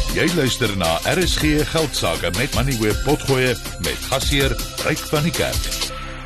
Jy luister na RSG Geldsaake met Money Web Potgoe met gasheer Ryk van die Kerk.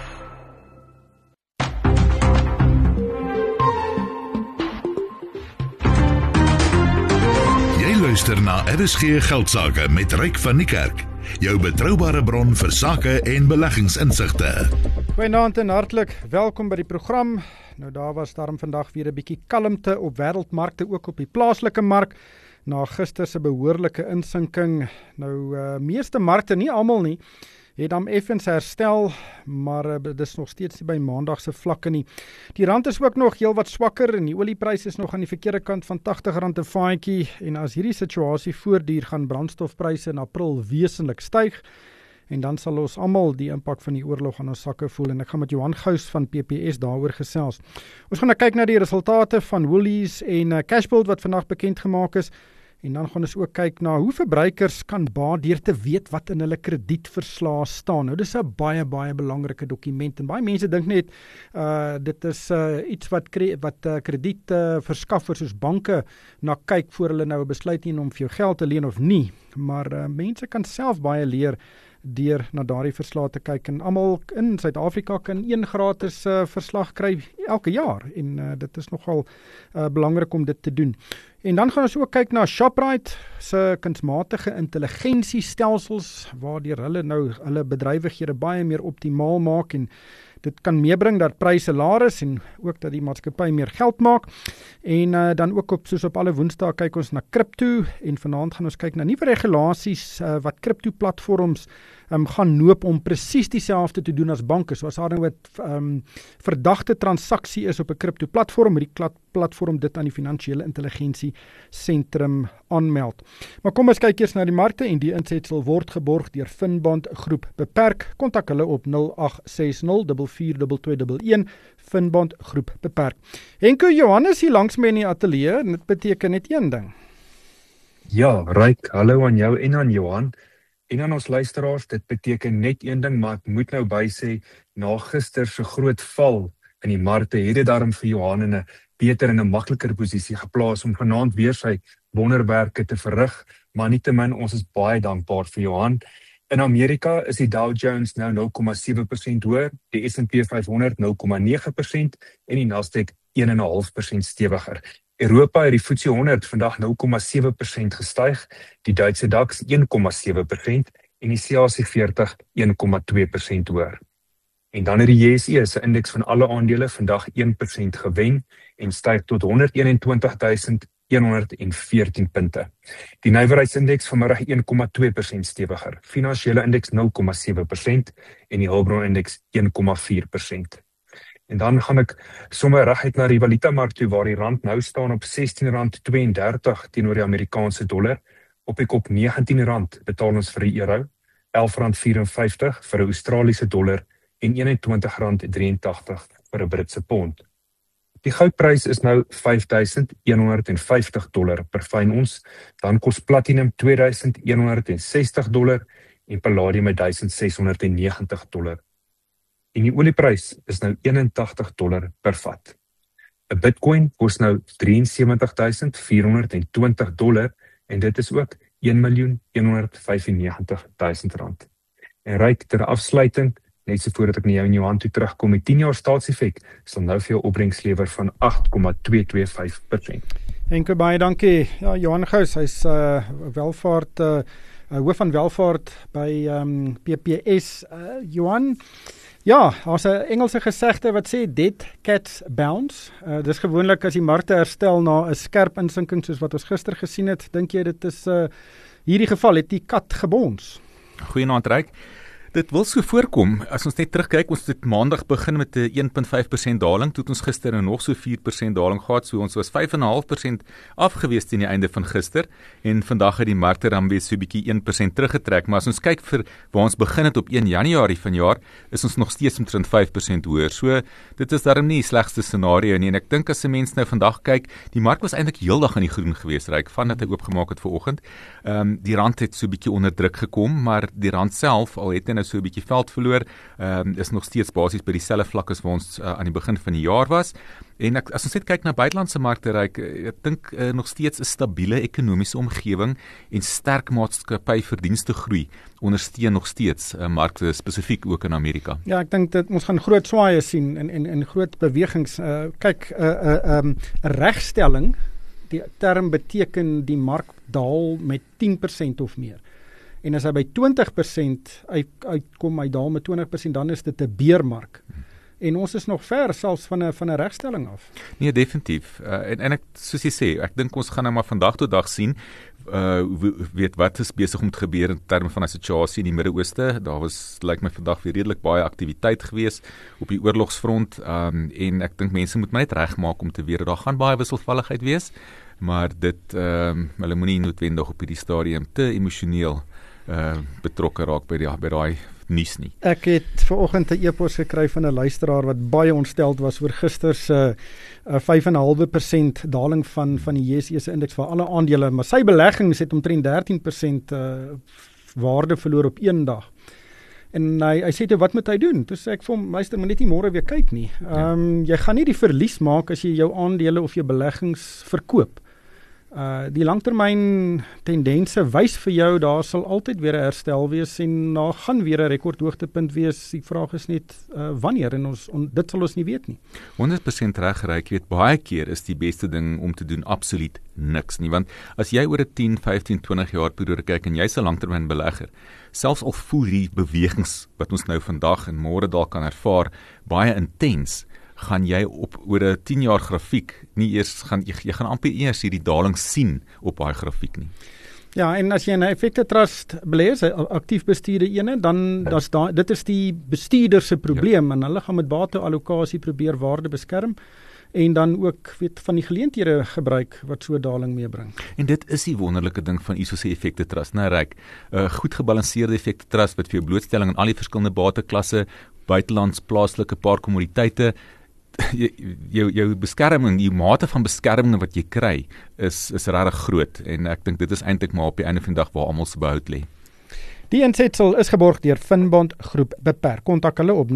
Jy luister na RSG Geldsaake met Ryk van die Kerk. Jou betroubare bron vir sake en beleggingsinsigte. Goeienaand en hartlik welkom by die program. Nou daar was daarom vandag weer 'n bietjie kalmte op wêreldmarkte, ook op die plaaslike mark, na gister se behoorlike insinking. Nou meeste markte, nie almal nie, het dan effens herstel, maar dit is nog steeds nie by maandag se vlakke nie. Die rand is ook nog heel wat swakker en die oliepryse is nog aan die verkeerde kant van R80 'n vaatjie, en as hierdie situasie voortduur, gaan brandstofpryse in April wesentlik styg, en dan sal ons almal die impak van die oorlog aan ons sakke voel, en ek gaan met Johan Gous van PPS daaroor gesels. Ons gaan kyk na die resultate van Woolies en Cashbuild wat vandag bekend gemaak is, en dan gaan ons ook kyk na hoe verbruikers kan baat deur te weet wat in hulle kredietverslae staan. Nou, dis 'n baie belangrike dokument, en baie mense dink net, dit is iets wat kredietverskaffers soos banke na kyk voor hulle nou 'n besluit neem om vir jou geld te leen of nie. Maar mense kan self baie leer deur na daardie verslae te kyk, en almal in Suid-Afrika kan een gratis verslag kry elke jaar, en dit is nogal belangrik om dit te doen. En dan gaan ons ook kyk na Shoprite se kunsmatige intelligensiestelsels, waardeur hulle nou hulle bedrywighede baie meer optimaal maak, en dit kan meebring dat pryse laer is en ook dat die maatskappy meer geld maak. En dan ook soos op alle Woensdae kyk ons na krypto, en vanaand gaan ons kyk na nuwe regulasies wat krypto-platforms gaan noop om presies dieselfde te doen as banke. So as daar nou 'n verdagte transaksie is op 'n krypto-platform, moet die platform dit aan die Finansiële Intelligensie Sentrum aanmeld. Maar kom ons kyk eers na die markte, en die insetsel word geborg deur Finbond Groep Beperk. Kontak hulle op 0860 442211, Finbond Groep Beperk. Henko, Johannes hier langs my in die ateljee, en dit beteken net een ding. Ja, Ryk, hallo aan jou en aan Johan. En aan ons luisteraars, dit beteken net een ding, maar ek moet nou bysê, na gister se groot val in die markte, het dit daarom vir Johan in 'n beter en 'n makliker posisie geplaas om vanaand weer sy wonderwerke te verrig, maar nietemin, ons is baie dankbaar vir Johan. In Amerika is die Dow Jones nou 0,7% hoër, die S&P 500 0,9% en die Nasdaq 1,5% stewiger. Europa het die FTSE 100 vandag 0,7% gestyg, die Duitse DAX 1,7% en die CAC 40 1,2% hoër. En dan het die JSE se indeks van alle aandele vandag 1% gewen en styg tot 121.114 punte. Die nywerheidsindeks vanmiddag 1,2% stewiger, finansiële indeks 0,7% en die hulpbronindeks 1,4%. En dan gaan ek sommer reguit na die valutamark toe, waar die rand nou staan op R16.32 teenoor die Amerikaanse dollar. Op die kop R19 betaal ons vir die euro, R11.54 vir 'n Australiese dollar en R21.83 vir 'n Britse pond. Die goudprys is nou $5.150 per fyn ons, dan kos platinum $2.160 en palladium $1.690. En die olieprys is nou $81 per vat. 'n Bitcoin kos nou $73.420 en dit is ook R1.195.000. En Ryk, ter afsluiting, net so voordat ek na jou en Johan toe terugkom, die 10-jaar staatseffek sal nou vir jou opbrengs lewer van 8,225%. Henko, baie dankie. Ja, Johan Gous, hy's hoof van welvaart by PPS. Johan, ja, daar's 'n Engelse gesegde wat sê dead cats bounce. Dis gewoonlik as die markte herstel na 'n skerp insinking soos wat ons gister gesien het. Dink jy dit is hierdie geval, het die kat gebons? Goeienaand, Ryk. Dit wil so voorkom, as ons net terugkyk, ons het maandag begin met 'n 1,5% daling, toe het ons gister nog so 4% daling gehad, so ons was 5,5% afgewees teen die einde van gister, en vandag het die markte dan weer so 'n bietjie 1% teruggetrek, maar as ons kyk vir waar ons begin het op 1 Januarie vanjaar, is ons nog steeds omtrent 5% hoër, so dit is daarom nie die slegste scenario nie, en ek dink as 'n mens nou vandag kyk, die mark was eintlik heeldag in die groen geweest, Ryk, vandat hy oopgemaak het vanoggend. Die rand het so 'n bietjie onder druk gekom, maar die rand self, al het hy nou nou so 'n bietjie veld verloor, is nog steeds basies by dieselfde vlak as waar ons aan die begin van die jaar was. En as ons net kyk na buitelandse markte, ek dink nog steeds 'n stabiele ekonomiese omgewing en sterk maatskappyverdienste groei ondersteun nog steeds markte spesifiek ook in Amerika. Ja, ek dink dat ons gaan groot swaaye sien en groot bewegings. Kyk, 'n regstelling, die term beteken die mark daal met 10% of meer. En as hy by 20% uitkom, hy daal met 20%, dan is dit 'n beermark. En ons is nog ver selfs van 'n regstelling af. Nee, definitief. En ek, soos jy sê, ek dink ons gaan nou maar vandag tot dag sien, weet wat is besig om te gebeur in terme van 'n situasie in die Midde-Ooste. Daar was, lyk my vandag weer redelik baie aktiwiteit gewees op die oorlogsfront, en ek dink mense moet maar net regmaak om te weet, daar gaan baie wisselvalligheid wees, maar dit, hulle moenie noodwendig op hierdie stadium te emosioneel betrokke raak by daai nuus nie. Ek het vanoggend 'n e-pos gekry van 'n luisteraar wat baie ontsteld was oor gister se 5,5% daling van die JSE se indeks vir alle aandele, maar sy beleggings het omtrent 13% waarde verloor op een dag. En hy sê toe, wat moet hy doen? Toe sê ek vir hom, luister, maar net nie môre weer kyk nie. Jy gaan nie die verlies maak as jy jou aandele of jou beleggings verkoop. Die langtermyn tendense wys vir jou, daar sal altyd weer 'n herstel wees en daar gaan weer 'n rekordhoogtepunt wees. Die vraag is net wanneer, en dit sal ons nie weet nie. 100% reg, ek weet, baie keer is die beste ding om te doen absoluut niks nie, want as jy oor 'n 10, 15, 20 jaar periode kyk en jy's 'n langtermyn belegger, selfs al voel die bewegings wat ons nou vandag en môre dalk kan ervaar baie intens, gaan jy oor 'n 10 jaar grafiek nie eers jy gaan amper eers hierdie daling sien op daai grafiek nie. Ja, en as jy 'n effekte trust belê, 'n aktief bestuurde ene, dan dit is die bestuurder se probleem, en hulle gaan met bateallokasie probeer waarde beskerm en dan ook van die geleenthede gebruik wat so 'n daling meebring. En dit is die wonderlike ding van ISO se effekte trust, goed gebalanseerde effekte trust wat vir jou blootstelling aan al die verskillende bateklasse, buitelands, plaaslike, paar kommoditeite, jou beskerming, die mate van beskerming wat jy kry, is regtig groot, en ek dink dit is eintlik maar op die einde van die dag waar almal se behoud lê. Die insetsel is geborg deur Finbond Groep Beperk. Kontak hulle op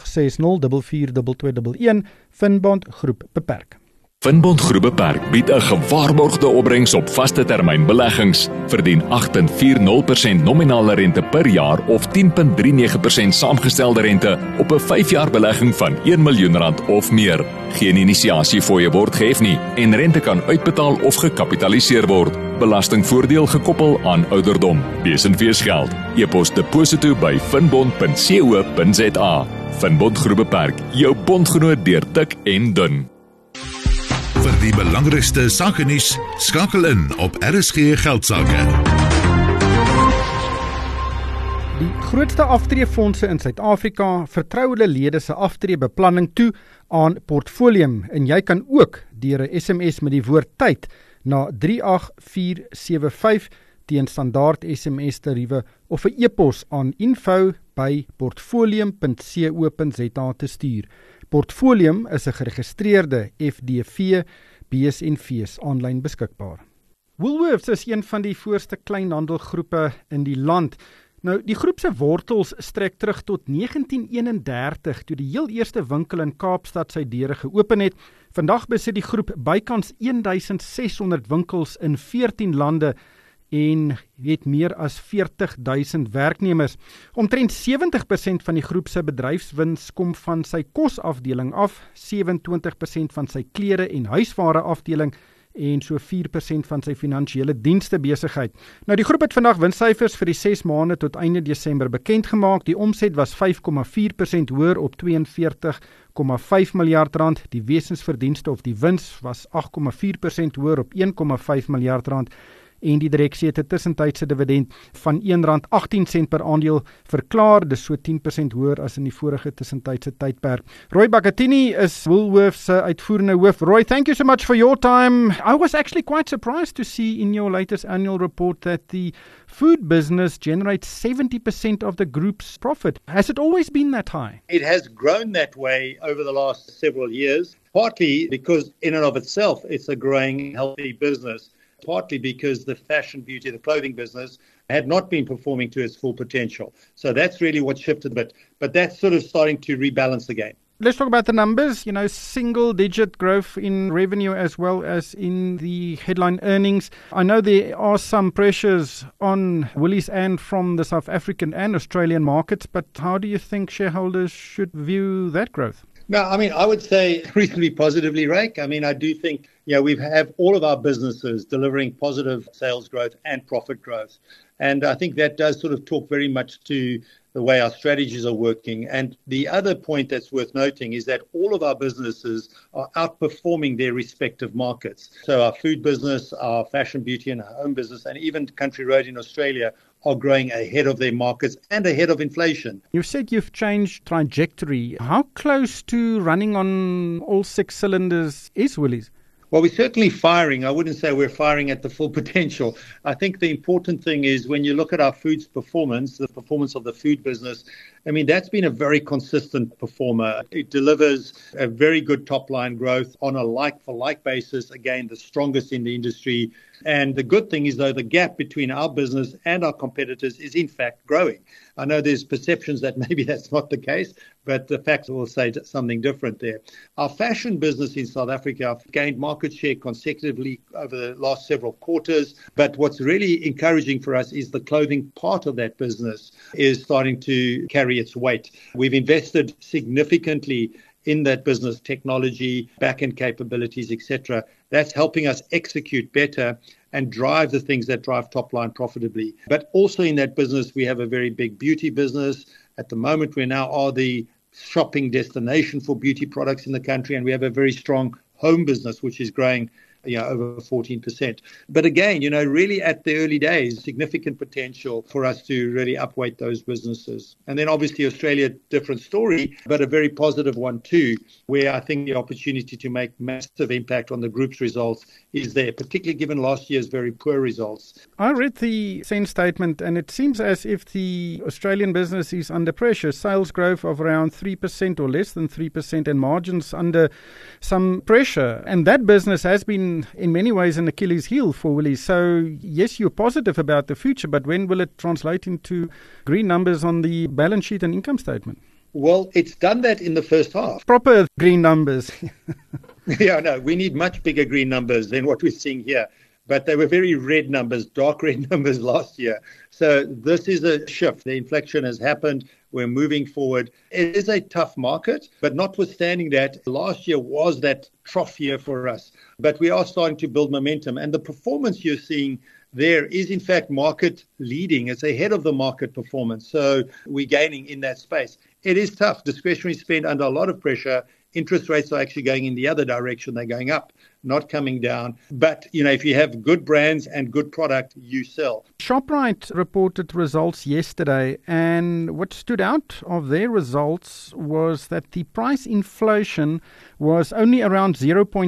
0860442211, Finbond Groep Beperk. Finbond Groep Beperk bied 'n gewaarborgde opbrengs op vaste termyn beleggings. Verdien 8.40% nominale rente per jaar of 10.39% saamgestelde rente op 'n 5-jaar belegging van R1 miljoen of meer. Geen inisiasie fooie word gehef nie en rente kan uitbetaal of gekapitaliseer word. Belastingvoordeel gekoppel aan ouderdom. Besenfees geld. E-pos deposito by finbond.co.za. Finbond Groep Beperk, jou bondgenoot deur dik en dun. Vir die belangrikste sakenuus, skakel in op RSG Geldsaake. Die grootste aftreefondse in Suid-Afrika vertrou hulle lede se aftreebeplanning toe aan Portfolium, en jy kan ook deur 'n SMS met die woord tyd na 38475 teen standaard SMS tariewe of 'n e-pos aan info@portfolium.co.za te stuur. Portfolium is 'n geregistreerde FDV, BSNV's aanlyn beskikbaar. Woolworths is een van die voorste kleinhandelgroepe in die land. Nou, die groep se wortels strek terug tot 1931, toe die heel eerste winkel in Kaapstad sy deure geopen het. Vandag besit die groep bykans 1600 winkels in 14 lande en het meer as 40.000 werknemers. Omtrent 70% van die groep se bedryfswins kom van sy kosafdeling af, 27% van sy klere en huisware afdeling en so 4% van sy finansiële dienste besigheid. Nou, die groep het vandag winssyfers vir die 6 maande tot einde Desember bekend gemaak. Die omset was 5,4% hoër op 42,5 miljard rand. Die wesensverdienste of die wins was 8,4% hoër op 1,5 miljard rand. En die direksie het 'n tussentydse dividend van R1.18 per aandeel verklaar, dis so 10% hoër as in die vorige tussentydse tydperk. Roy Bakatini is Woolworths se uitvoerende hoof. Roy, thank you so much for your time. I was actually quite surprised to see in your latest annual report that the food business generates 70% of the group's profit. Has it always been that high? It has grown that way over the last several years, partly because in and of itself it's a growing, healthy business. partly because the fashion, beauty, the clothing business had not been performing to its full potential. So that's really what shifted a bit. But that's sort of starting to rebalance the game. Let's talk about the numbers, single-digit growth in revenue as well as in the headline earnings. I know there are some pressures on Woolies and from the South African and Australian markets, but how do you think shareholders should view that growth? No, I would say reasonably positively, Rake. I do think, we have all of our businesses delivering positive sales growth and profit growth. And I think that does sort of talk very much to the way our strategies are working. And the other point that's worth noting is that all of our businesses are outperforming their respective markets. So our food business, our fashion, beauty and home business, and even Country Road in Australia are growing ahead of their markets and ahead of inflation. You've said you've changed trajectory. How close to running on all 6 cylinders is Woolies? Well, we're certainly firing. I wouldn't say we're firing at the full potential. I think the important thing is when you look at our foods performance, the performance of the food business, that's been a very consistent performer. It delivers a very good top-line growth on a like-for-like basis. Again, the strongest in the industry. And the good thing is, though, the gap between our business and our competitors is, in fact, growing. I know there's perceptions that maybe that's not the case, but the facts will say something different there. Our fashion business in South Africa gained market share consecutively over the last several quarters. But what's really encouraging for us is the clothing part of that business is starting to carry its weight. We've invested significantly in that business, technology, back-end capabilities, etc. That's helping us execute better and drive the things that drive top-line profitably. But also in that business, we have a very big beauty business. At the moment, we now are the shopping destination for beauty products in the country, and we have a very strong home business, which is growing over 14%. But again, really at the early days, significant potential for us to really upweight those businesses. And then obviously Australia, different story, but a very positive one too, where I think the opportunity to make massive impact on the group's results is there, particularly given last year's very poor results. I read the SENS statement and it seems as if the Australian business is under pressure. Sales growth of around 3% or less than 3% and margins under some pressure. And that business has been in many ways an Achilles heel for Woolies. So yes, you're positive about the future, but when will it translate into green numbers on the balance sheet and income statement? Well, it's done that in the first half. Proper green numbers. We need much bigger green numbers than what we're seeing here. But they were very red numbers, dark red numbers last year. So this is a shift. The inflection has happened. We're moving forward. It is a tough market, but notwithstanding that, last year was that trough year for us. But we are starting to build momentum. And the performance you're seeing there is, in fact, market leading. It's ahead of the market performance. So we're gaining in that space. It is tough. Discretionary spend under a lot of pressure. Interest rates are actually going in the other direction. They're going up, not coming down. But, if you have good brands and good product, you sell. Shoprite reported results yesterday, and what stood out of their results was that the price inflation was only around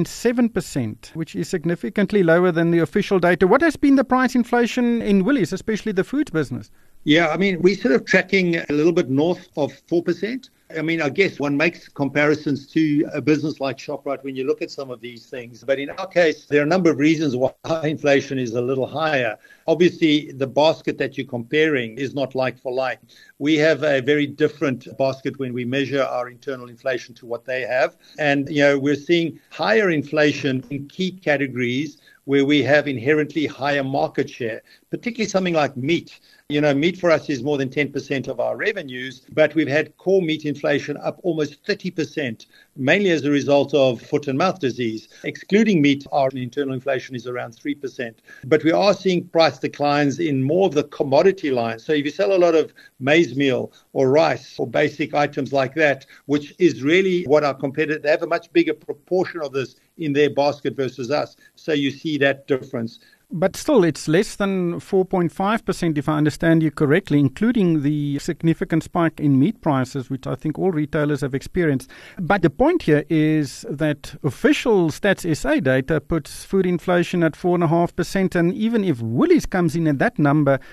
0.7%, which is significantly lower than the official data. What has been the price inflation in Woolies, especially the foods business? Yeah, we're sort of tracking a little bit north of 4%. I guess one makes comparisons to a business like Shoprite when you look at some of these things. But in our case, there are a number of reasons why inflation is a little higher. Obviously, the basket that you're comparing is not like for like. We have a very different basket when we measure our internal inflation to what they have. And, we're seeing higher inflation in key categories where we have inherently higher market share, particularly something like meat. Meat for us is more than 10% of our revenues, but we've had core meat inflation up almost 30%, mainly as a result of foot and mouth disease. Excluding meat, our internal inflation is around 3%. But we are seeing price declines in more of the commodity lines. So if you sell a lot of maize meal or rice or basic items like that, which is really what our competitors, they have a much bigger proportion of this in their basket versus us. So you see that difference. But still, it's less than 4.5%, if I understand you correctly, including the significant spike in meat prices, which I think all retailers have experienced. But the point here is that official Stats SA data puts food inflation at 4.5%. And even if Woolies comes in at that number,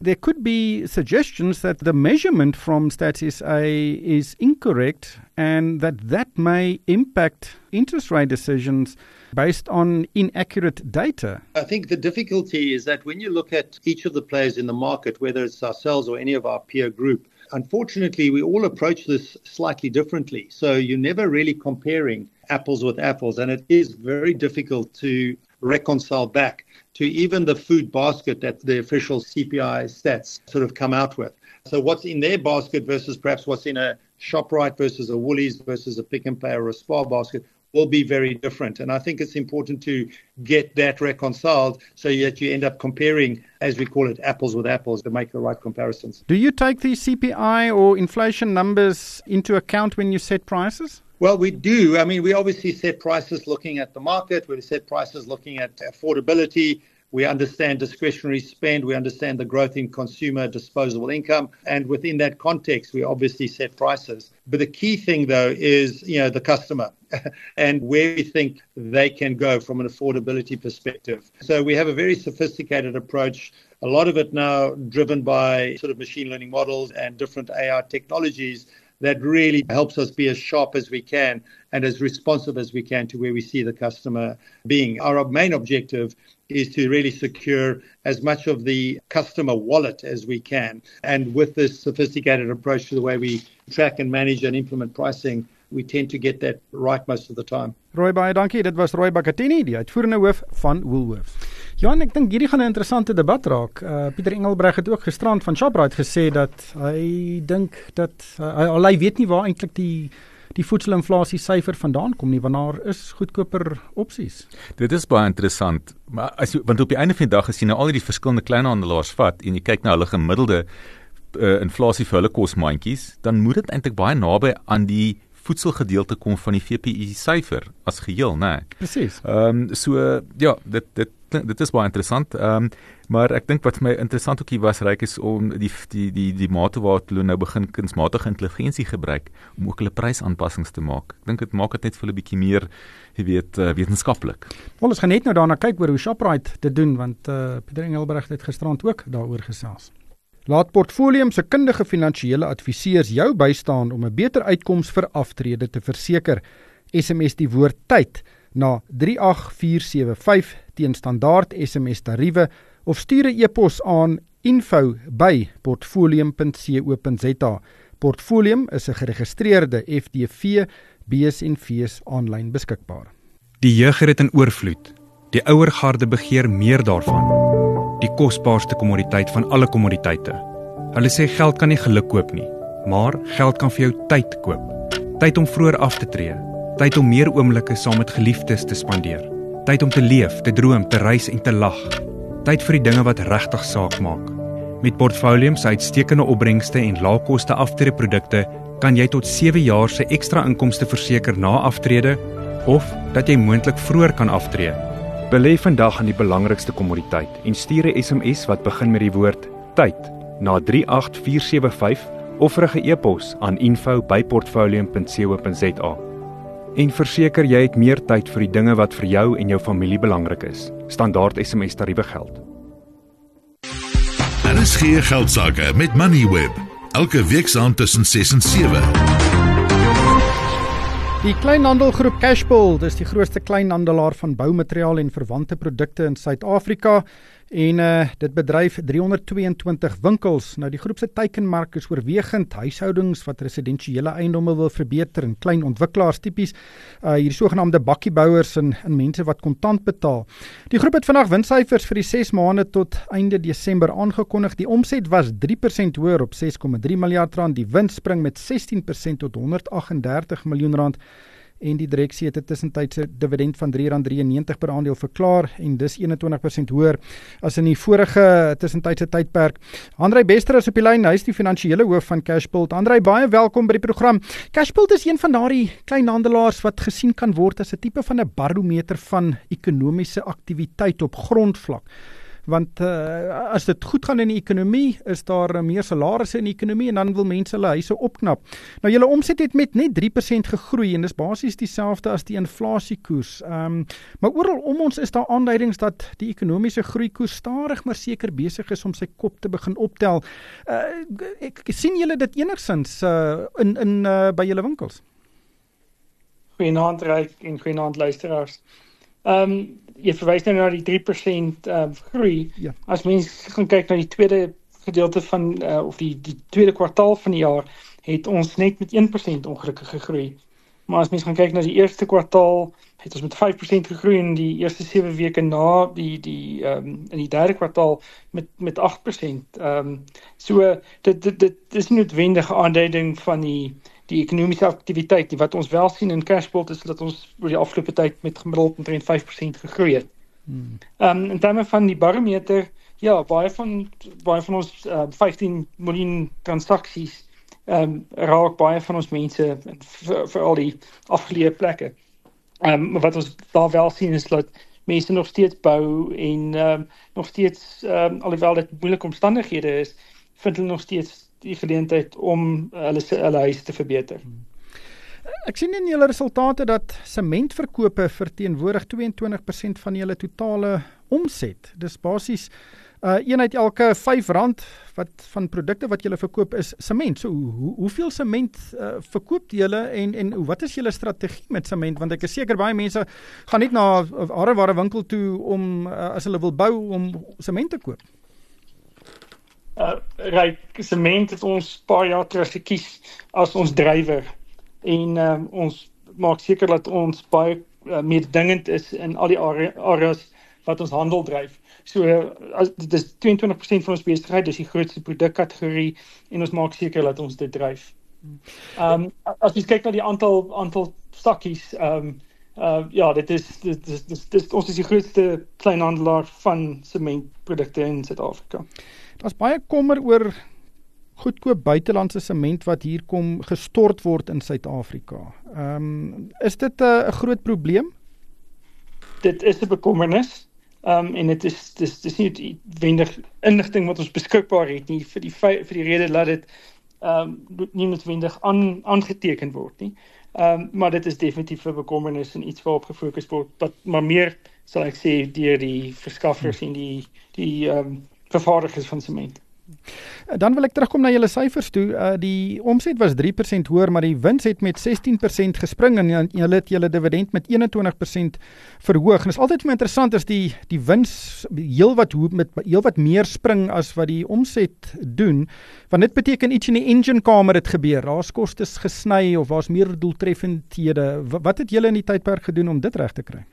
there could be suggestions that the measurement from Stats SA is incorrect and that may impact interest rate decisions based on inaccurate data. I think the difficulty is that when you look at each of the players in the market, whether it's ourselves or any of our peer group, unfortunately, we all approach this slightly differently. So you're never really comparing apples with apples, and it is very difficult to reconcile back to even the food basket that the official CPI stats sort of come out with. So what's in their basket versus perhaps what's in a ShopRite versus a Woolies versus a Pick n Pay or a Spar basket will be very different. And I think it's important to get that reconciled so that you end up comparing, as we call it, apples with apples to make the right comparisons. Do you take the CPI or inflation numbers into account when you set prices? Well, we do. I mean, we obviously set prices looking at the market. We set prices looking at affordability. We understand discretionary spend. We understand the growth in consumer disposable income. And within that context, we obviously set prices. But the key thing, though, is, the customer and where we think they can go from an affordability perspective. So we have a very sophisticated approach, a lot of it now driven by sort of machine learning models and different AI technologies that really helps us be as sharp as we can and as responsive as we can to where we see the customer being. Our main objective is to really secure as much of the customer wallet as we can. And with this sophisticated approach to the way we track and manage and implement pricing, we tend to get that right most of the time. Roy, baie dankie. Dit was Roy Bakatini, die uitvoerende hoof van Woolworths. Johan, ek dink hierdie gaan 'n interessante debat raak. Pieter Engelbreg het ook gisterand van ShopRite gesê dat hy dink dat hy weet nie waar eintlik die voedselinflasie syfer vandaan kom nie, want daar is goedkoper opsies. Dit is baie interessant, maar want op die einde van die dag as jy nou al die verskillende kleinhandelaars vat en jy kyk na hulle gemiddelde inflasie vir hulle kosmandjies, dan moet dit eintlik baie naby aan die voedselgedeelte kom van die VPI syfer as geheel, né? Presies. Dit is baie interessant. Maar ek dink wat vir my interessant ook hier was, Ryk, is om die mate waar hulle nou begin kunsmatige intelligensie gebruik om ook hulle prysaanpassings te maak. Ek dink dit maak dit net vir hulle bietjie meer, wetenskaplik. Wel, ons gaan net nou daarna kyk oor hoe ShopRite dit doen, want Pieter Engelbreg het gisterand ook daaroor gesels. Laat Portfolium se kundige finansiële adviseurs jou bystaan om 'n beter uitkoms vir aftrede te verseker. SMS die woord tyd na 38475 teen standaard SMS tariewe of stuur 'n e-pos aan info@portfolium.co.za. Portfolium is 'n geregistreerde FDV, BSNV's aanlyn beskikbaar. Die jeug het dit in oorvloed. Die ouer garde begeer meer daarvan. Die kosbaarste kommoditeit van alle kommoditeite. Hulle sê geld kan nie geluk koop nie, maar geld kan vir jou tyd koop. Tyd om vroeër af te tree. Tyd om meer oomblikke saam met geliefdes te spandeer. Tyd om te leef, te droom, te reis en te lag. Tyd vir die dinge wat regtig saak maak. Met Portfolium se uitstekende opbrengste en laagkoste aftredeprodukte kan jy tot 7 jaar se ekstra inkomste verseker na aftrede of dat jy moontlik vroeër kan aftree. Belê vandag aan die belangrikste kommoditeit en stuur 'n SMS wat begin met die woord tyd na 38475 of rig 'n e-pos aan info@portfolium.co.za. En verseker jy het meer tyd vir die dinge wat vir jou en jou familie belangrik is. Standaard SMS tariewe geld. RSG Geldsaake met Moneyweb. Elke week saam tussen 6 en 7. Die kleinhandelgroep Cashbuild, dis die grootste kleinhandelaar van boumateriaal en verwante produkte in Suid-Afrika en dit bedryf 322 winkels. Nou die groep se teikenmark is oorwegend huishoudings wat residensiële eiendomme wil verbeter en klein ontwikkelaars tipies, hierdie sogenaamde bakkiebouers en mense wat kontant betaal. Die groep het vandag winssyfers vir die 6 maande tot einde Desember aangekondig. Die omset was 3% hoër op 6,3 miljard rand. Die wins spring met 16% tot 138 miljoen rand. En die direksie het 'n tussentydse dividend van R3.93 per aandeel verklaar en dis 21% hoër as in die vorige tussentydse tydperk. Andrei Bester is op die lyn, hy is die finansiële hoof van Cashbuild. Andrei, baie welkom by die program. Cashbuild is een van daardie kleinhandelaars wat gesien kan word as 'n tipe van 'n barometer van ekonomiese aktiwiteit op grondvlak. want as dit goed gaan in die ekonomie, is daar meer salarisse in die ekonomie en dan wil mense hulle huise opknap. Nou julle omset het met net 3% gegroei en dis basies dieselfde as die inflasiekoers. Maar oral om ons is daar aanduidings dat die ekonomiese groeikoers stadig maar seker besig is om sy kop te begin optel. Ek sien julle dit enigsins by julle winkels? Goeienaand Ryk en goeienaand luisteraars. Jy verwys nou na die 3% groei. Ja. As mens gaan kyk na die tweede gedeelte van of die tweede kwartaal van die jaar, het ons net met 1% ongelukkig gegroei. Maar as mens gaan kyk na die eerste kwartaal, het ons met 5% gegroei en die eerste 7 weke na in die derde kwartaal met 8%. So dit is nie noodwendige aanduiding van die ekonomiese aktiwiteit. Wat ons wel sien in Cashbolt is dat ons oor die afgelope tyd met gemiddeld omtrent 5% gegroei het. In terme van die barometer, ja, baie van ons 15 miljoen transaksies raak baie van ons mense vir al die afgeleë plekke. Maar wat ons daar wel sien is dat mense nog steeds bou en nog steeds, alhoewel dit moeilike omstandighede is, vind hulle nog steeds die geleentheid om hulle huis te verbeter. Ek sien in julle resultate dat sementverkope verteenwoordig 22% van julle totale omset. Dis basies een uit elke R5 van produkte wat julle verkoop is sement. So hoeveel sement verkoop julle en wat is julle strategie met sement? Want ek is seker baie mense gaan net na 'n hareware winkel toe om as hulle wil bou om sement te koop. Ryk, sement het ons paar jaar terug gekies as ons drywer en ons maak seker dat ons baie meedingend is in al die areas wat ons handel dryf. So dit is 22% van ons besigheid, dis die grootste produkkategorie en ons maak seker dat ons dit dryf. As jy kyk na die aantal stakkies, ja, dit is ons is die grootste kleinhandelaar van sementprodukte in Suid-Afrika. Daar's baie kommer oor goedkoop buitelandse sement wat hier kom gestort word in Suid-Afrika. Is dit 'n groot probleem? Dit is 'n bekommernis. En dit is nie noodwendig inligting wat ons beskikbaar het nie vir die rede dat dit nie noodwendig aangeteken word nie. Maar dit is definitief 'n bekommernis en iets waarop gefokus word, maar meer sal ek sê deur die verskaffers en die vervaardigers van sement. Dan wil ek terugkom na julle syfers toe. Die omset was 3% hoër, maar die wins het met 16% gespring en julle het julle dividend met 21% verhoog. En dit is altyd meer interessant as die wins heelwat meer spring as wat die omset doen, want dit beteken iets in die enginekamer het gebeur. Daar's kostes gesny of daar's meer doeltreffendhede. Wat het julle in die tydperk gedoen om dit reg te kry?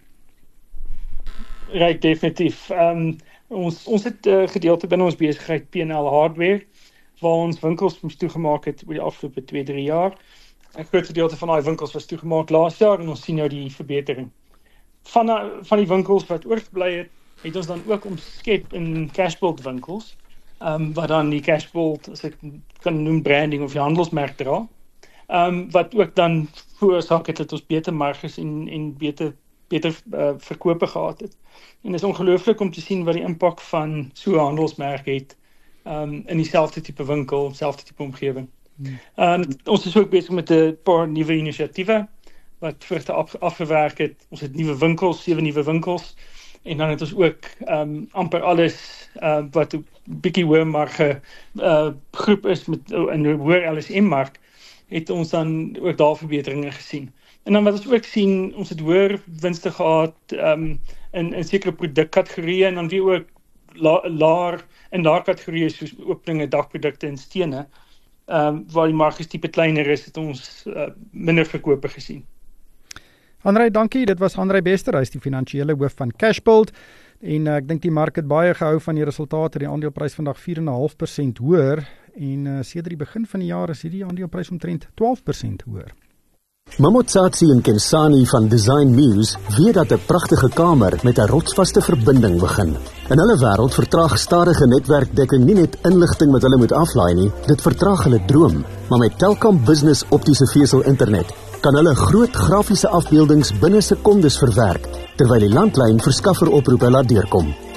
Ryk, definitief. Ons het gedeelte binne ons besigheid P&L Hardware, waar ons winkels moes toegemaak het oor die afgelope 2-3 jaar. 'n Groot gedeelte van daai winkels was toegemaak laas jaar en ons sien nou die verbetering. Van die winkels wat oorgebly het ons dan ook omskep in Cashbolt winkels, wat dan die Cashbolt, as ek kan noem, branding of die handelsmerk dra, wat ook dan veroorsaak het dat ons beter marges en beter verkope gehad het. En dit is ongelooflik om te sien wat die impak van so 'n handelsmerk het in dieselfde tipe winkel, selfde tipe omgewing. Ons is ook besig met 'n paar nuwe inisiatiewe wat vrugte afgewerk het. Ons het nuwe winkels, 7 nuwe winkels en dan het ons ook amper alles wat 'n bietjie hoër marge groep is met 'n hoër LSM mark, het ons dan ook daar verbeteringe gesien. En dan wat ons ook sien, ons het hoër winste gehad in sekere produkkategorieë en dan weer ook laer kategorieë soos openinge, dakprodukte en stene, waar die marges tipe kleiner is, het ons minder verkope gesien. Hanrey, dankie. Dit was Hanrey Bester, hy is die finansiële hoof van Cashbolt en ek dink die mark het baie gehou van die resultate. Die aandeleprys vandag 4,5% hoër en sedert die begin van die jaar is hierdie aandeleprys omtrent 12% hoër. Mamotsatsi en Kensani van Design Muse weet dat 'n pragtige kamer met 'n rotsvaste verbinding begin. In hulle wêreld vertraag stadige netwerkdekking nie net inligting wat hulle moet aflaai nie, dit vertraag hulle droom. Maar met Telkom Business optiese vesel internet kan hulle groot grafiese afbeeldings binne sekondes verwerk, terwyl die landlyn verskaffer oproepe laat deurkom.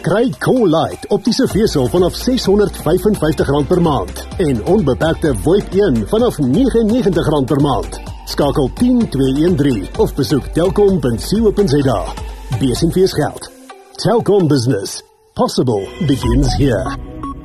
Kry Coolite optiese vesel vanaf R655 per maand en onbeperkte VoIP 1 vanaf R99 per maand. Skakel 10213 of besoek telkom.co.za. Besigheid geld. Telkom Business. Possible begins here.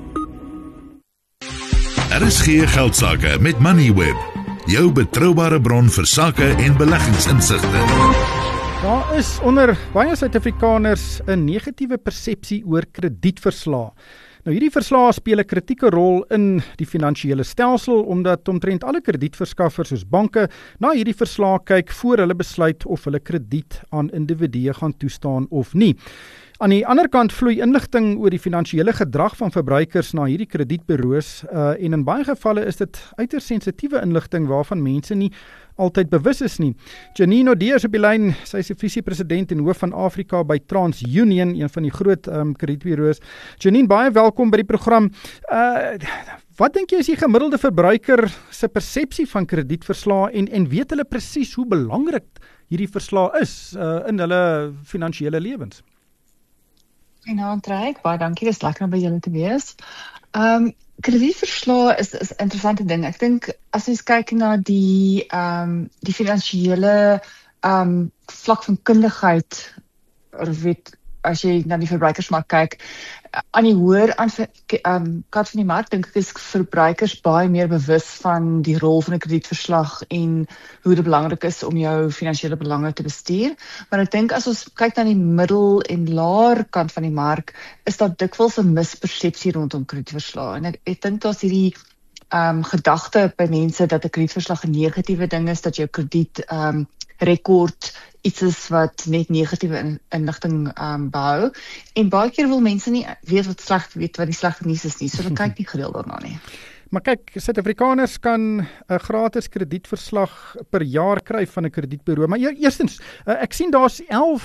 RSG Geldsaake met Moneyweb, jou betroubare bron vir sake en beleggingsinsigte. Daar is onder baie Suid-Afrikaners 'n negatiewe persepsie oor kredietverslae. Nou hierdie verslae speel 'n kritieke rol in die finansiële stelsel omdat omtrent alle kredietverskaffers soos banke na hierdie verslae kyk voor hulle besluit of hulle krediet aan individue gaan toestaan of nie. Aan die ander kant vloei inligting oor die finansiële gedrag van verbruikers na hierdie kredietburo's en in baie gevalle is dit uiters sensitiewe inligting waarvan mense nie altyd bewus is nie. Janine Odee is op die lyn, sy is die visiepresident en hoof van Afrika by TransUnion, een van die groot kredietburo's. Janine, baie welkom by die program. Wat dink jy is die gemiddelde verbruiker se persepsie van kredietverslae en weet hulle presies hoe belangrik hierdie verslae is in hulle finansiële lewens? Goeienaand, baie dankie, dis lekker om by julle te wees. Kredietverslae is 'n interessante ding. Ek dink as ons kyk na die finansiële vlak van kundigheid, of as jy na die verbruikersmark kyk, aan die hoër kant van die mark, dink ek is verbruikers baie meer bewus van die rol van 'n kredietverslag en hoe dit belangrik is om jou finansiële belange te bestuur. Maar ek dink as ons kyk na die middel en laer kant van die mark, is daar dikwels 'n mispersepsie rondom kredietverslae. En ek dink daar's hierdie gedagte by mense dat 'n kredietverslag 'n negatiewe ding is, dat jou krediet rekord iets is wat net negatiewe inligting behou. En baie keer wil mense nie weet wat die slegte nuus is nie, so hulle kyk nie gereeld daarna nie. Maar kyk, Suid-Afrikaners kan 'n gratis kredietverslag per jaar kry van 'n kredietbureau. Maar eerstens, ek sien daar's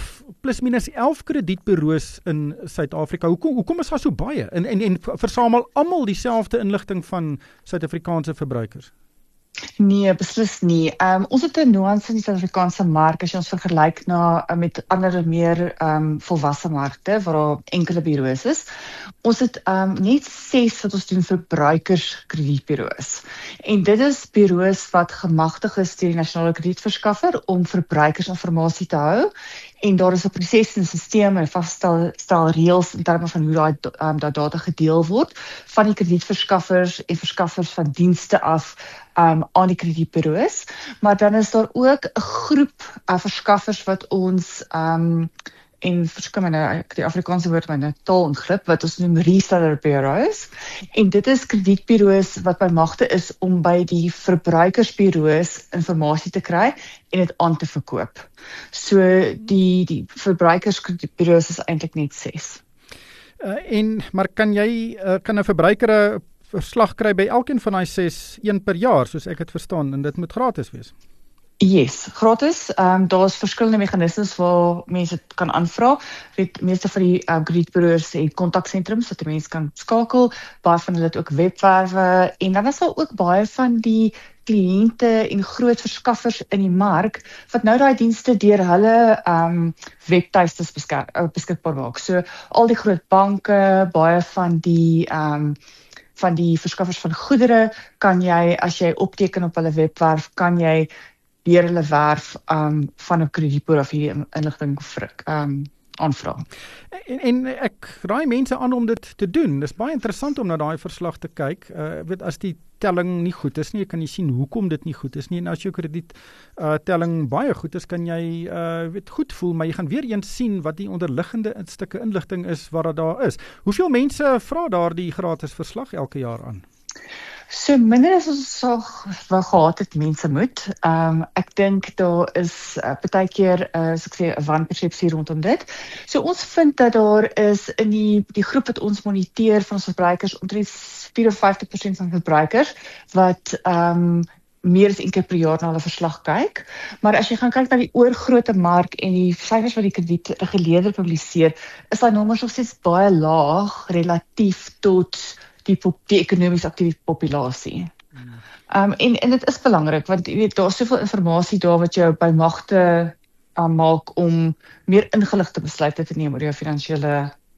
11 kredietbureaus in Suid-Afrika. Hoekom is daar so baie? En versamel almal dieselfde inligting van Suid-Afrikaanse verbruikers? Nee, beslis nie. Ons het 'n nuance in die Suid-Afrikaanse mark as jy ons vergelyk met ander meer volwasse markte waar daar enkele bureaus is. Ons het net 6 wat ons doen verbruikerskredietbureaus. En dit is bureaus wat gemagtig is deur die nasionale kredietverskaffer om verbruikersinligting te hou. En daar is 'n proses en 'n stelsel en vasstel reëls in terme van hoe daai data gedeel word van die kredietverskaffers en verskaffers van dienste af aan die kredietbureaus. Maar dan is daar ook 'n groep verskaffers wat ons en verskillende die Afrikaanse woord myne taal onglip wat ons noem reseller bureaus. En dit is kredietbureaus wat by magte is om by die verbruikersbureaus inligting te kry en dit aan te verkoop. So die verbruikerskredietbureaus is eintlik net 6. Maar kan 'n verbruiker 'n verslag kry by elkeen van daai 6 een per jaar, soos ek het verstaan, en dit moet gratis wees? Yes, gratis. Daar is verskillende meganismes waar mense kan aanvra. Meeste van die kredietbureaus het kontaksentrums wat mense kan skakel. Baie van hulle het ook webwerwe en dan is daar ook baie van die kliënte en groot verskaffers in die mark wat nou daai dienste deur hulle webtuistes beskikbaar maak. So al die groot banke, baie van die verskaffers van goedere kan jy, as jy opteken op hulle webwerf, kan jy deur hulle werf van 'n kredietbureau of hierdie inligting aanvra. En ek raai mense aan om dit te doen. Dis baie interessant om na daai verslag te kyk. As die telling nie goed is nie, kan jy sien hoekom dit nie goed is nie. En as jou krediet telling baie goed is, kan jy goed voel, maar jy gaan weer eens sien wat die onderliggende stukke inligting is wat daar is. Hoeveel mense vra daar die gratis verslag elke jaar aan? So minder as ons wel gehad het mense moet. Ek dink daar is baie keer soos ek sê 'n wanpersepsie rondom dit. So ons vind dat daar is in die groep wat ons moniteer van ons verbruikers omtrent 54% van verbruikers wat meer as een keer per jaar na hulle verslag kyk. Maar as jy gaan kyk na die oorgrote mark en die syfers wat die kredietreguleerder publiseer, is daai nommers nog steeds baie laag relatief tot die ekonomiese aktiewe populasie. En dit is belangrik, want jy weet, daar is soveel inligting daar wat jou by magte maak om meer ingeligte besluite te neem oor jou finansiële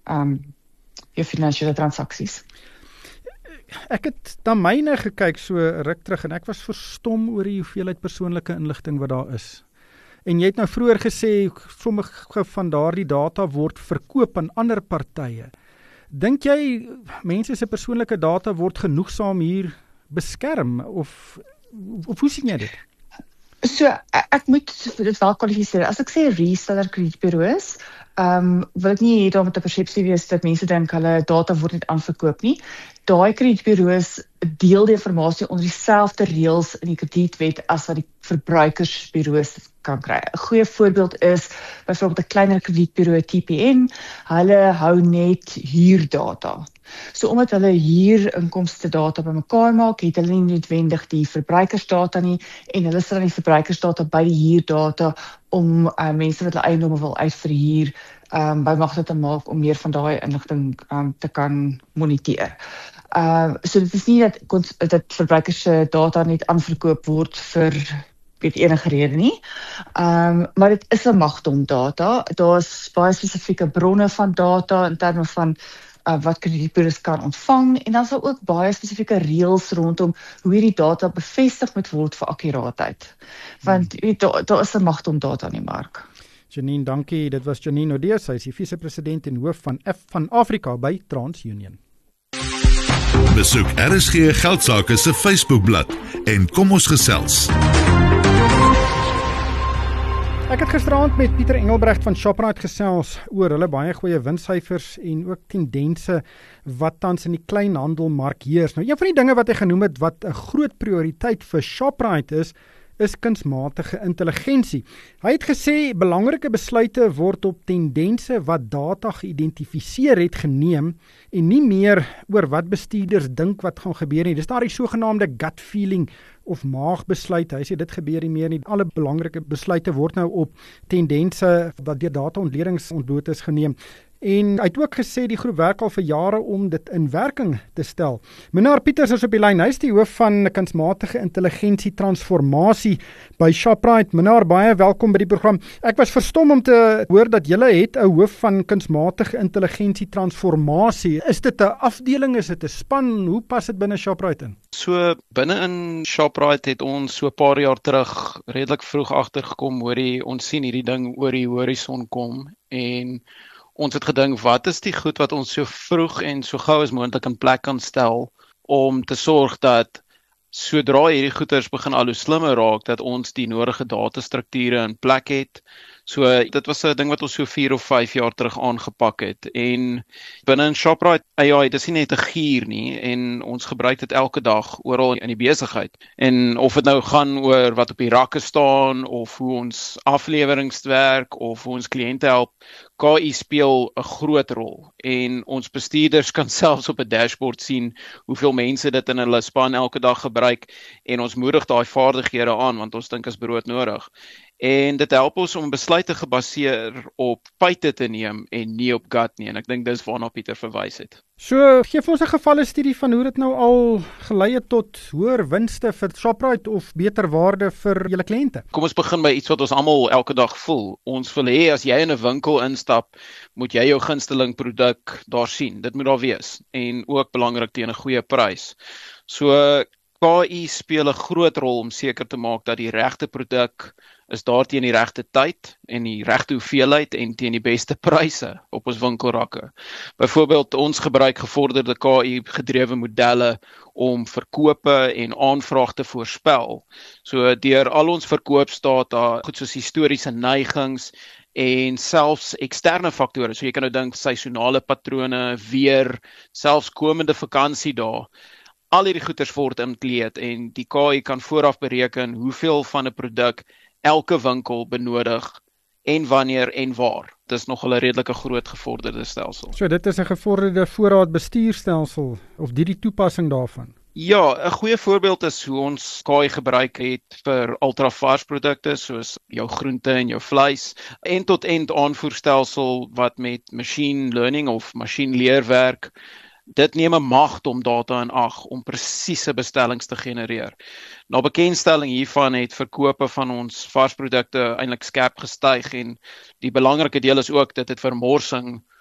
jou finansiële transaksies. Ek het na myne gekyk so ruk terug en ek was verstom oor die hoeveelheid persoonlike inligting wat daar is. En jy het nou vroeër gesê sommige van daardie data word verkoop aan ander partye. Dink jy mense se persoonlike data word genoegsaam hier beskerm of hoe sien jy dit? So ek moet dit wel kwalifiseer. As ek sê reseller kredietbureaus, wil ek nie hê daar met 'n persepsie wees dat mense dink hulle data word net aanverkoop nie. Daai kredietbureaus deel die inligting onder dieselfde reëls in die kredietwet as wat die verbruikersbureaus kan kry. 'n Goeie voorbeeld is byvoorbeeld 'n kleiner kredietbureau TPN, hulle hou net huurdata. So omdat hulle huurinkomste data bymekaar maak, het hulle nie noodwendig die verbruikersdata nie en hulle sit dan die verbruikersdata by die huurdata om mense wat hulle eiendomme wil uitverhuur by magte te maak om meer van daai inligting te kan moniteer. So dit is nie dat verbruikers se data net aanverkoop word vir enige rede nie. Maar dit is 'n magdomdata. Daar's baie spesifieke bronne van data in terme van wat kredietbureaus kan ontvang en dan is daar ook baie spesifieke reëls rondom hoe hierdie data bevestig moet word vir akkuraatheid. Want daar is 'n magdomdata in die mark. Janine, dankie. Dit was Janine Odea, sy is die vice-president en hoof van Afrika by TransUnion. Besoek RSG Geldsaake se Facebookblad en kom ons gesels. Ek het gisteraand met Pieter Engelbrecht van Shoprite gesels oor hulle baie goeie winssyfers en ook tendense wat tans in die kleinhandelmark heers. Nou, een van die dinge wat hy genoem het wat 'n groot prioriteit vir Shoprite is kunsmatige intelligensie. Hy het gesê belangrike besluite word op tendense wat data geïdentifiseer het geneem en nie meer oor wat bestuurders dink wat gaan gebeur nie. Dis daardie sogenaamde gut feeling of maagbesluit. Hy sê dit gebeur nie meer nie. Alle belangrike besluite word nou op tendense wat deur dataontledings ontbloot is geneem. En hy het ook gesê die groep werk al vir jare om dit in werking te stel. Meneer Pieters is op die lyn. Hy is die hoof van kunsmatige intelligensie transformasie by Shoprite. Meneer, baie welkom by die program. Ek was verstom om te hoor dat julle het 'n hoof van kunsmatige intelligensie transformasie. Is dit 'n afdeling, is dit 'n span? Hoe pas dit binne Shoprite in? So binne in Shoprite het ons so 'n paar jaar terug redelik vroeg agtergekom, ons sien hierdie ding oor die horison kom en ons het gedink, wat is die goed wat ons so vroeg en so gou as moontlik in plek kan stel om te sorg dat sodra hierdie goeders begin al hoe slimmer raak, dat ons die nodige datastrukture in plek het. So dit was 'n ding wat ons so 4 of 5 jaar terug aangepak het. En binne in Shoprite AI, dis nie net 'n gier nie en ons gebruik dit elke dag oral in die besigheid. En of dit nou gaan oor wat op die rakke staan of hoe ons afleweringe werk of hoe ons kliënte help, KI speel 'n groot rol en ons bestuurders kan selfs op 'n dashboard sien hoeveel mense dit in hulle span elke dag gebruik en ons moedig daai vaardighede aan want ons dink is broodnodig. En dit help ons om besluite gebaseer op feite te neem en nie op gut nie en ek dink dis waarna Pieter verwys het. So, gee vir ons 'n gevalle studie van hoe dit nou al gelei het tot hoër winste vir Shoprite of beter waarde vir julle kliënte. Kom ons begin by iets wat ons almal elke dag voel. Ons wil hê as jy in 'n winkel instap, moet jy jou gunsteling produk daar sien. Dit moet daar wees en ook belangrik teen 'n goeie prys. So KI speel 'n groot rol om seker te maak dat die regte produk is daar teen die regte tyd en die regte hoeveelheid en teen die beste pryse op ons winkelrakke. Byvoorbeeld, ons gebruik gevorderde KI-gedrewe modelle om verkope en aanvraag te voorspel. So deur al ons verkoopsdata, goed soos historiese neigings en selfs eksterne faktore, so jy kan nou dink seisonale patrone, weer, selfs komende vakansiedae. Al hierdie goeders word ontleed en die KI kan vooraf bereken hoeveel van 'n produk elke winkel benodig en wanneer en waar. Dit is nogal 'n redelike groot gevorderde stelsel. So dit is 'n gevorderde voorraadbestuurstelsel of die toepassing daarvan. Ja, 'n goeie voorbeeld is hoe ons KI gebruik het vir ultravars produkte soos jou groente en jou vleis, end-tot-end aanvoerstelsel wat met machine learning of masjienleer werk. Dit neem 'n magdom data in ag om presiese bestellings te genereer. Na bekendstelling hiervan het verkope van ons varsprodukte eintlik skerp gestyg en die belangrike deel is ook dat dit vermorsing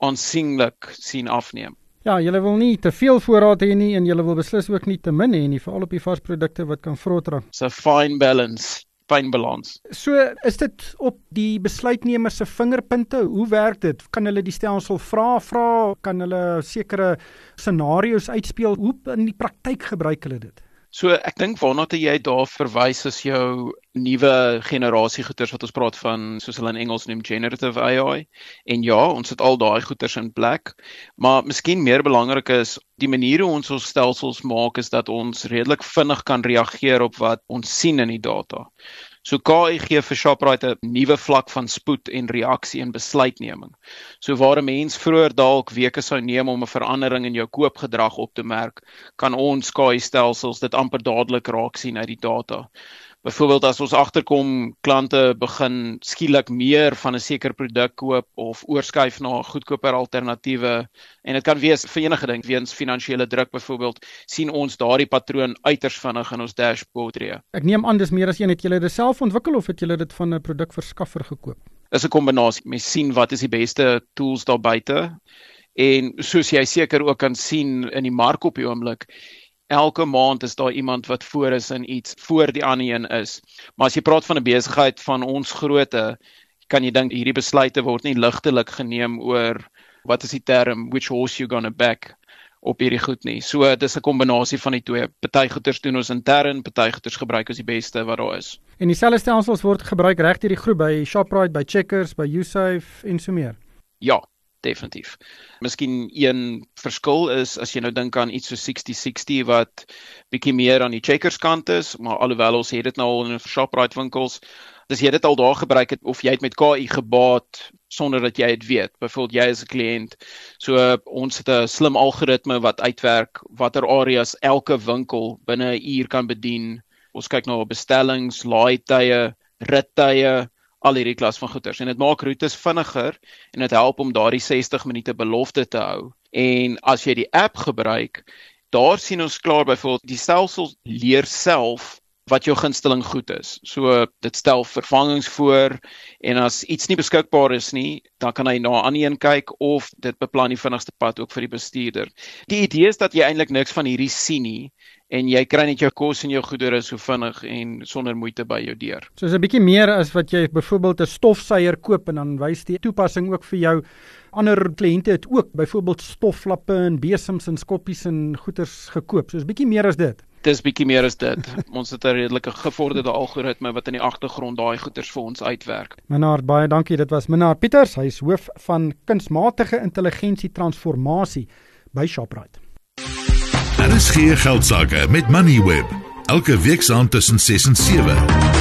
aansienlik sien afneem. Ja, julle wil nie te veel voorraad hê nie en julle wil beslis ook nie te min hê nie, veral op die varsprodukte wat kan vrot raak. It's a fine balance, fyn balans. So, is dit op die besluitnemers se vingerpunte? Hoe werk dit? Kan hulle die stelsel vra? Kan hulle sekere scenario's uitspeel? Hoe in die praktyk gebruik hulle dit? So ek dink waarna jy daar verwys is jou nuwe generasie goeders wat ons praat van, soos hulle in Engels noem, generative AI. En ja, ons het al daai goeders in plek, maar miskien meer belangrik is, die manier hoe ons stelsels maak is dat ons redelik vinnig kan reageer op wat ons sien in die data. So KI gee vir Shoprite 'n nuwe vlak van spoed en reaksie en besluitneming. So waar 'n mens vroeër dalk weke sou neem om 'n verandering in jou koopgedrag op te merk, kan ons KI-stelsels dit amper dadelik raak sien uit die data. Byvoorbeeld as ons agterkom klante begin skielik meer van 'n sekere produk koop of oorskuif na goedkoper alternatiewe, en dit kan wees vir enige ding, weens finansiële druk byvoorbeeld, sien ons daardie patroon uiters vinnig in ons dashboard tree. Ek neem aan dis meer as een, het julle dit self ontwikkel of het julle dit van 'n produkverskaffer gekoop? Is 'n kombinasie. Mens sien wat is die beste tools daar buite, en soos jy seker ook kan sien in die mark op die oomblik, elke maand is daar iemand wat voor is in iets, voor die ander een is. Maar as jy praat van 'n besigheid van ons grootte, kan jy dink hierdie besluite word nie ligtelik geneem oor, wat is die term, which horse you gonna back op hierdie goed nie. So dis 'n kombinasie van die twee. Party goeders doen ons intern, party goeders gebruik ons die beste wat daar is. En dieselfde stelsels word gebruik reg deur die groep by Shoprite, by Checkers, by Usave en so meer. Ja, definitief. Miskien een verskil is, as jy nou dink aan iets so 60-60 wat bietjie meer aan die Checkers kant is, maar alhoewel ons het dit nou al in Shoprite winkels, dis jy dit al daar gebruik het, of jy het met KI gebaat, sonder dat jy het weet. Byvoorbeeld jy is 'n kliënt, so ons het 'n slim algoritme wat uitwerk, watter areas elke winkel binne 'n uur kan bedien. Ons kyk na bestellings, laaitye, rittye, al hierdie klas van goeders, en dit maak roetes vinniger, en dit help om daardie 60 minute belofte te hou. En as jy die app gebruik, daar sien ons klaar byvoorbeeld, die stelsel leer self wat jou gunsteling goed is. So dit stel vervangings voor, en as iets nie beskikbaar is nie, dan kan hy na 'n ander een kyk, of dit beplan die vinnigste pad ook vir die bestuurder. Die idee is dat jy eintlik niks van hierdie sien nie, en jy kry net jou kos en jou goedere so vinnig en sonder moeite by jou deur. So is 'n bietjie meer as wat jy byvoorbeeld 'n stofsuier koop en dan wys die toepassing ook vir jou. Ander kliënte het ook byvoorbeeld stoflappe en besems en skoppies en goeders gekoop. So is bietjie meer as dit. Dis bietjie meer as dit. Ons het 'n redelike gevorderde algoritme wat in die agtergrond daai goeders vir ons uitwerk. Minnaar, baie dankie. Dit was Minnaar Pieters. Hy is hoof van kunsmatige intelligensie transformasie by Shoprite. Daar is geen geldsaake met Moneyweb. Elke week saam tussen 6 en 7.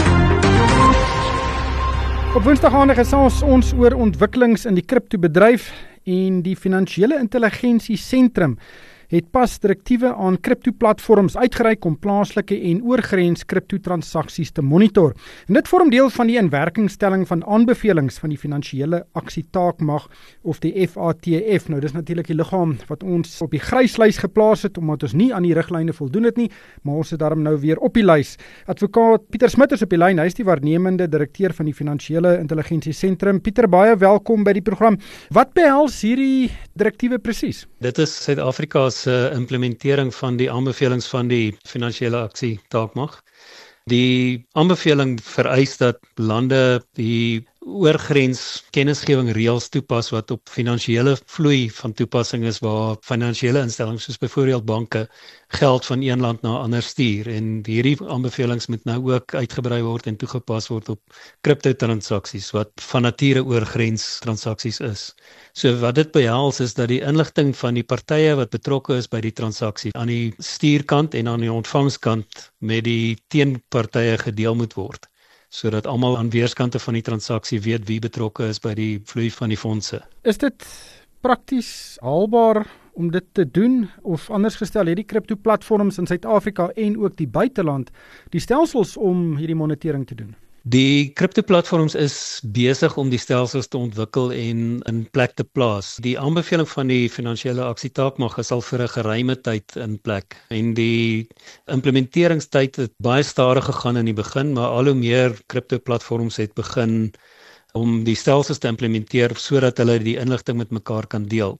Op Woensdaagaande gesels ons oor ontwikkelings in die kriptobedryf, en die Finansiële Intelligensie Sentrum het pas direktiewe aan kriptoplatforms uitgereik om plaaslike en oorgrens kriptotransaksies te monitor. En dit vorm deel van die inwerkingstelling van aanbevelings van die Finansiële Aksietaakmag, of die FATF. Nou dis natuurlik die liggaam wat ons op die gryslys geplaas het, omdat ons nie aan die riglyne voldoen het nie, maar ons het daarom nou weer op die lys. Advokaat Pieter Smit is op die lyn. Hy is die waarnemende direkteur van die Finansiële Intelligensie Sentrum. Pieter, baie welkom by die program. Wat behels hierdie direktiewe presies? Dit is Suid-Afrika se implementering van die aanbevelings van die Finansiële Aksietaakmag. Die aanbeveling vereis dat lande die oorgrens kennisgewing reëls toepas wat op finansiële vloei van toepassing is, waar finansiële instellings soos byvoorbeeld banke geld van een land na 'n ander stuur, en hierdie aanbevelings moet nou ook uitgebrei word en toegepas word op kriptotransaksies wat van nature oorgrens transaksies is. So wat dit behels is dat die inligting van die partye wat betrokke is by die transaksie aan die stuurkant en aan die ontvangskant met die teenpartye gedeel moet word, sodat almal aan weerskante van die transaksie weet wie betrokke is by die vloei van die fondse. Is dit prakties haalbaar om dit te doen, of anders gestel, het die kriptoplatforms in Suid-Afrika en ook die buiteland die stelsels om hierdie monitering te doen? Die kriptoplatforms is besig om die stelsels te ontwikkel en in plek te plaas. Die aanbeveling van die Finansiële Aksietaakmag is al vir 'n geruime tyd in plek, en die implementeringstyd het baie stadig gegaan in die begin, maar al hoe meer kriptoplatforms het begin om die stelsels te implementeer sodat hulle die inligting met mekaar kan deel.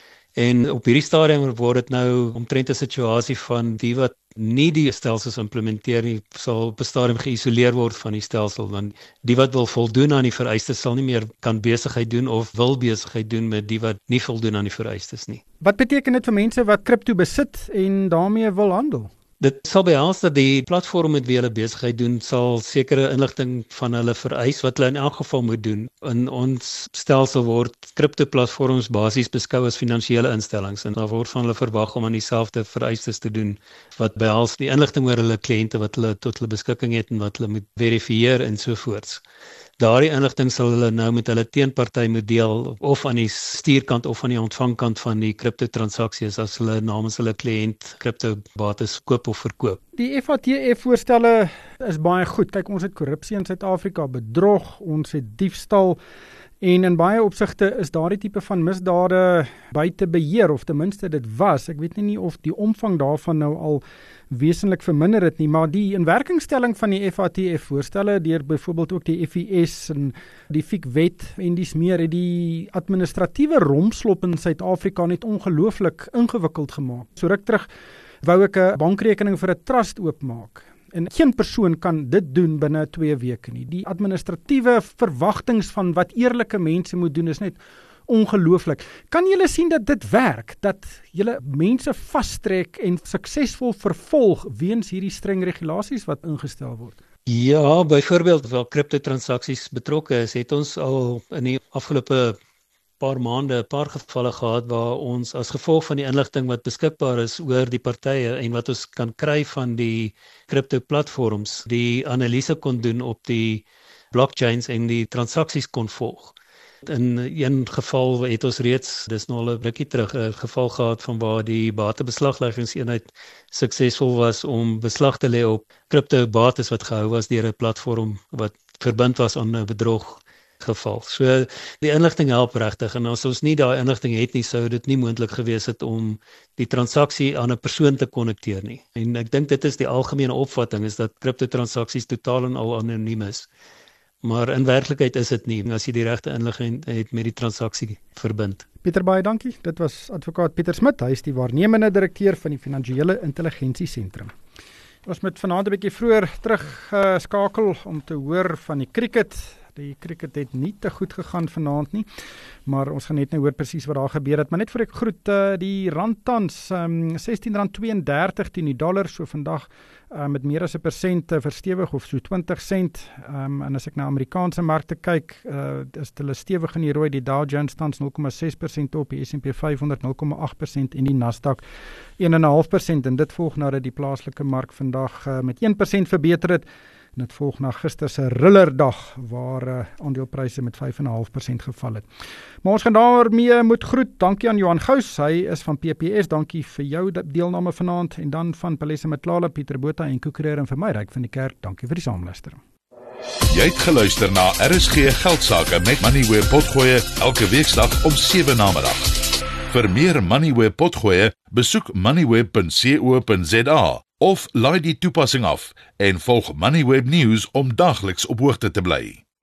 En op hierdie stadium word dit nou omtrent 'n situasie van die wat nie die stelsels implementeer nie, sal op 'n stadium geïsoleer word van die stelsel, want die wat wil voldoen aan die vereistes sal nie meer kan besigheid doen of wil besigheid doen met die wat nie voldoen aan die vereistes nie. Wat beteken dit vir mense wat kripto besit en daarmee wil handel? Dit sal behels dat die platform met wie hulle besigheid doen sal sekere inligting van hulle vereis wat hulle in elk geval moet doen. In ons stelsel word kriptoplatforms basies beskou as finansiële instellings en daar word van hulle verwag om aan dieselfde vereistes te doen wat behels die inligting oor hulle kliënte wat hulle tot hulle beskikking het en wat hulle moet verifieer en so voorts. Daardie inligting sal hulle nou met hulle teenparty moet deel of aan die stuurkant of aan die ontvangkant van die kriptotransaksies as hulle namens hulle kliënt kriptobates koop of verkoop. Die FATF-voorstelle is baie goed. Kyk, ons het korrupsie in Suid-Afrika, bedrog, ons het diefstal en in baie opsigte is daardie tipe van misdade buite beheer of ten minste dit was. Ek weet nie of die omvang daarvan nou al wesentlik verminder het nie, maar die inwerkingstelling van die FATF-voorstelle deur byvoorbeeld ook die FIS en die FIK-wet en dies meer het die administratiewe romslop in Suid-Afrika net ongelooflik ingewikkeld gemaak. So ruk terug wou ek 'n bankrekening vir 'n trust oopmaak. En geen persoon kan dit doen binne 2 weke nie. Die administratiewe verwagtings van wat eerlike mense moet doen is net ongelooflik. Kan julle sien dat dit werk? Dat julle mense vastrek en suksesvol vervolg weens hierdie streng regulasies wat ingestel word? Ja, byvoorbeeld waar kriptotransaksies betrokke is, het ons al in die afgelope paar maande 'n paar gevalle gehad waar ons as gevolg van die inligting wat beskikbaar is oor die partye en wat ons kan kry van die kriptoplatforms, die analise kon doen op die blockchains en die transaksies kon volg. In een geval het ons reeds, dis nou al 'n rukkie terug, 'n geval gehad van waar die batebeslagleggingseenheid suksesvol was om beslag te lê op kriptobates wat gehou was deur 'n platform wat verbind was aan 'n bedrog geval. So die inligting help regtig en as ons nie daai inligting het nie, sou dit nie moontlik gewees het om die transaksie aan 'n persoon te konnekteer nie. En ek dink dit is die algemene opvatting is dat kriptotransaksies totaal en al anoniem is. Maar in werklikheid is dit nie, as jy die regte inligting het met die transaksie verbind. Pieter, baie dankie. Dit was advokaat Pieter Smit. Hy is die waarnemende direkteur van die Finansiële Intelligensie Sentrum. Ons moet vanaand 'n bietjie vroeër terug skakel om te hoor van die cricket. Die cricket het nie te goed gegaan vanaand nie, maar ons gaan net nou hoor presies wat daar gebeur het. Maar net voor ek groet, die rand tans R16.32 teen die dollar, so vandag met meer as 1% verstewig of so 20 sent. En as ek na Amerikaanse markte kyk, is hulle stewig in die rooi, die Dow Jones tans 0,6% op, die S&P 500 0,8% en die Nasdaq 1,5%. En dit volg nadat die plaaslike mark vandag met 1% verbeter het. En dit volg na gister se rillerdag waar aandelepryse met 5,5% geval het. Maar ons gaan daarmee moet groet. Dankie aan Johan Gous, hy is van PPS. Dankie vir jou deelname vanaand en dan van Palesa Matlala, Pieter Botha en Koekereer en vir my Ryk van die Kerk. Dankie vir die saamluistering. Jy het geluister na RSG Geldsaake met Moneyweb Potgoe elke weeksdag om 7 namiddag. Vir meer Moneyweb Potgoe, besoek moneyweb.co.za of laai die toepassing af en volg Moneyweb News om dagliks op hoogte te bly.